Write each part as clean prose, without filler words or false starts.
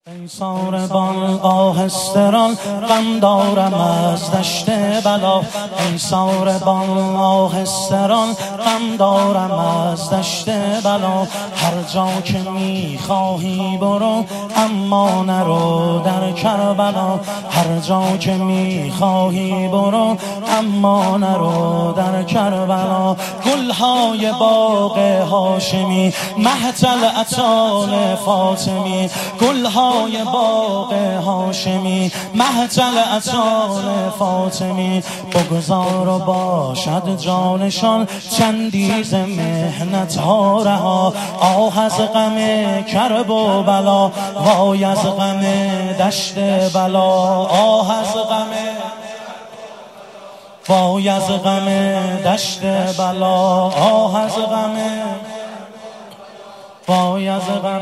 ای ساربان آهستران غم دارم از دشت بلا. ای ساربان آهستران غم دارم از دشت بلا. هر جا که میخواهی برو اما نرو در کربلا. هر جا که میخواهی برو اما نرو در کربلا. گلهای باغ هاشمی محتل اتان فاطمی. گلهای باغ هاشمی محتل اتان فاطمی. بگذار و باشد جانشان چندیز محنت ها رها. آه از غم کرب و بلا وای از غم دشت بلا. آه از غم وای از غم دشت بلا. آه از غم وای از غم.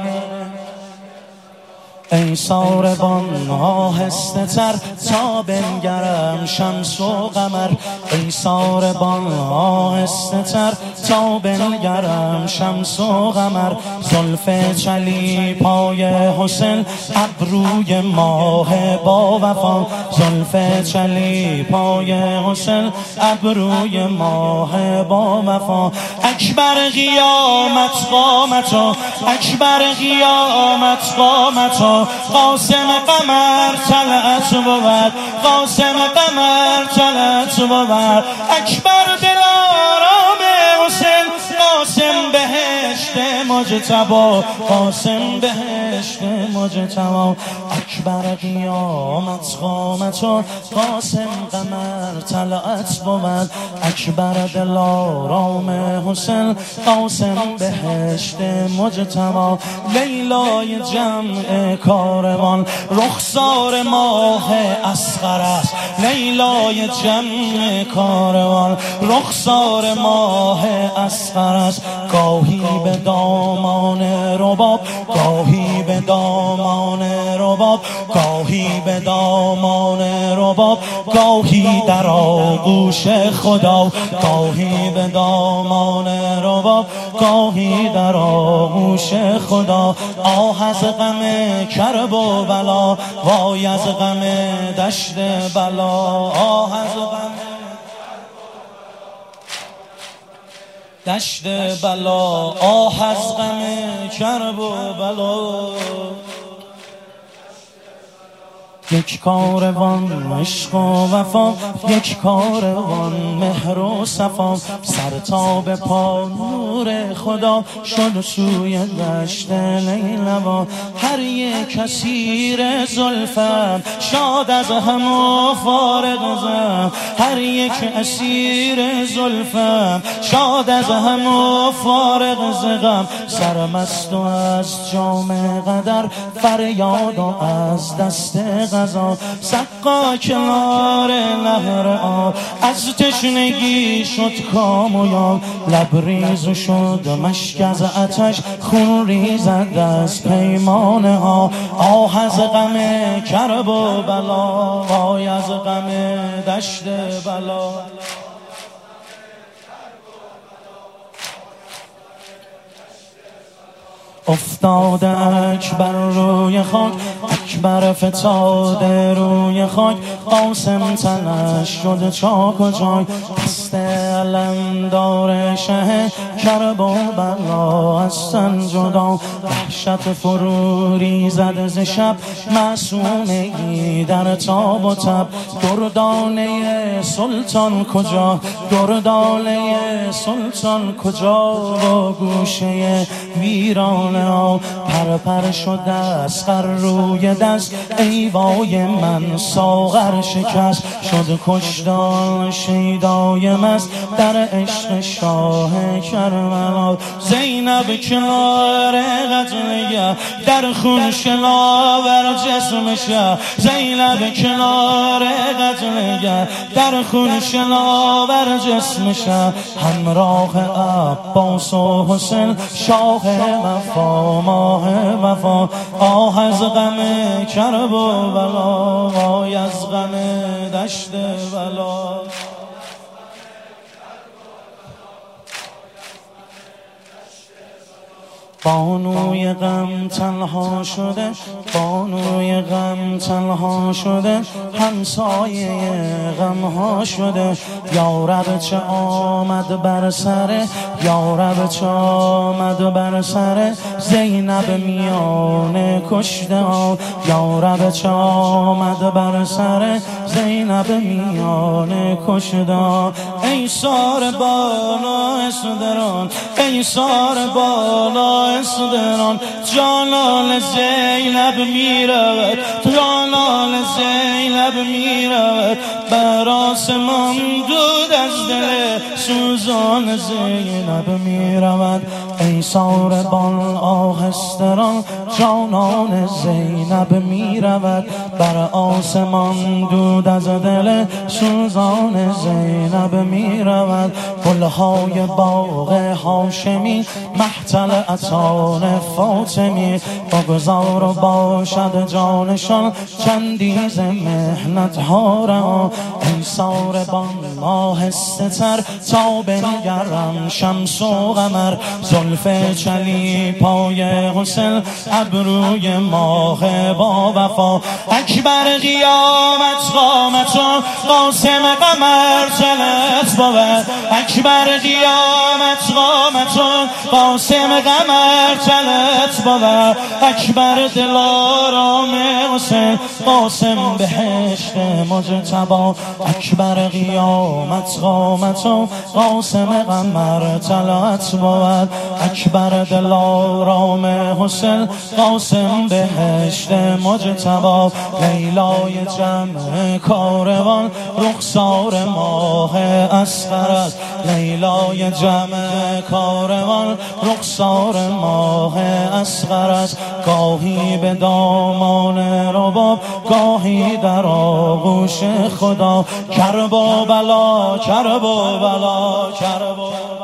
ای ساربان آهسته تر تا بنگرم شمس و قمر. ای ساربان آهسته تر تا بنگرم شمس و قمر. زلف چلی پای حسین ابروی ماه با وفا. زلف چلی پای حسین ابروی ماه با وفا. اکبر قیامت قامتو اکبر قیامت قامتو. قاسم قمر طلعت بود قاسم قمر طلعت بود. اکبر دلارام حسین قاسم بهشت مجتبی. قاسم بهشت مجتبی. اکبر قیامت قامت و قاسم قمر طلعت بود. اکبر دلارام حسین قاسم بهشت مجتبی. لیلای جمع کاروان رخسار ماه اصغر است. لیلای جمع کاروان رخسار ماه اصغر است. گاهی به دامان رباب گاهی به دامان رباب گاهی به دامان رباب. گاهی در آغوش خدا گاهی به دامان رباب گاهی در آغوش خدا. آه از غم کرب و بلا وای از غم دشت بلا. آه از غم دشت بلا. آه از غم کرب و بلا. یک کاروان عشق و وفا یک کاروان مهر و صفا. سر تا به پا نور خدا شد سوی دشت لیلوا. هر یک اسیر زلفم شاد از هم و فارغ زم. هر یک اسیر زلفم شاد از هم و فارغ زغم. سرمست و از جام قدر فریاد و از دست غذا. سقا کنار نهر آب از تشنگی شد کام و یاب. لبریز شد مشک از آتش خون ریزد از پیمانه ها. آه از غم کرب و بلا وای از غم دشت بلا. افتاده اکبر روی خاک اکبر فتاده روی خاک. قاسم تنش شد چاک و چاک. دست علمدار شه کرب و بلا از تن جدا. وحشت فرو ریزد ز شب معصومگی در تاب و تب. دردانه سلطان کجا دردانه سلطان کجا. و گوشه ویران پر پر شده اسقر روی دست. ای وای من ساغر شکست. شد کشتار شیدای مست در عشق شاه کربلا. زینب کنار قتلگه در خون شناور جسمشه. زینب کنار قتلگه در خون شناور جسمشه. همراه عباس و حسین شاه وفا ماه وفا. آه از غم کرب و بلا وای از غم دشت بلا. بانوی غم تنها شده، بانوی غم تنها شده، همسایه غم ها شده. یارب چه آمد بر سره، یارب چه آمد بر سره زینب میان کشته ها. یارب چه آمد بر سره زینب میان کشته ها. ای سار بالا اسدران، ای سار بالا اسدران، جانان زینب میرود، جانان زینب میرود. بر آسمان دود از دل سوزان زینب میرود. ای ساربان آهستران، جانان زینب میرود. بر آسمان دود از دل سوزان زینب میرود. گلهای باغ هاشمی محتل اتان فاطمی، بگذار و باشد جانشان چندیز محنت ها را. ای ساربان آهسته تر تا بنگرم شمس و قمر، زلف چلی پای حسین ابروی ماه با وفا. اکبر قیامت قامت و قاسم قمر چلت بود، اکبر قیامت قامت و قاسم قمر چلت بود. اکبر دلارام حسین قاسم بهشت مجتبی، اکبر قیامت قامت و قاسم قمر طلعت بود. اکبر دلارام حسین قاسم بهشت مجتبی. لیلای جمع کاروان رخسار ماه اصغر است، لیلای جمع کاروان رخسار ماه اصغر است. گاهی به دامان رباب، گاهی در آغوش خدا. کرب و بلا، کرب و بلا، کرب و بلا.